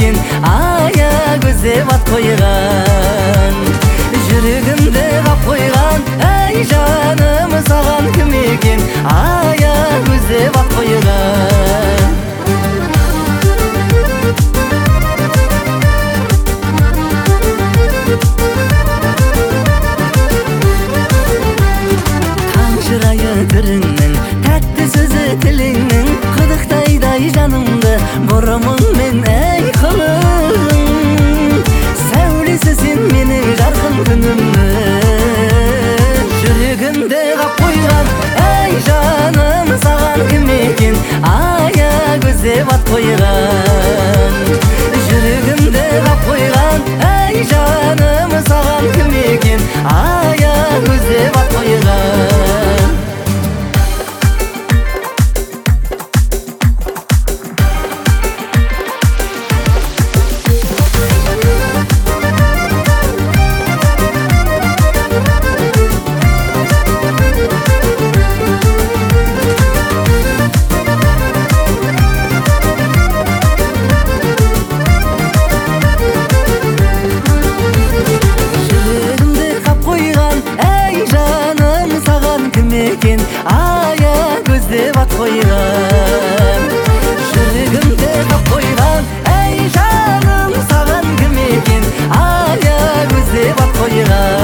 экен, ая көзеп ат койган. Жүрөгүмдө кап койган, ай жаным саган ким экен, ая көзеп ат койган. Түрүңнүң, тәтті сөзі тіліңнің, қыдықтайдай жанымды борамын мен әй қылың. Сәулесі сен менің жарқын күнімнің, жүрегімді қап қойған, әй жаным саған кім екен, ая көзеп ат қойған. Жүрегімді қап қойған, әй жаным саған кім екен, ая көзеп ат қойған. Ая көзеп ат койган. Жүрөгүмдө кап койган, әй жаным саган ким экен, ая көзеп ат койган.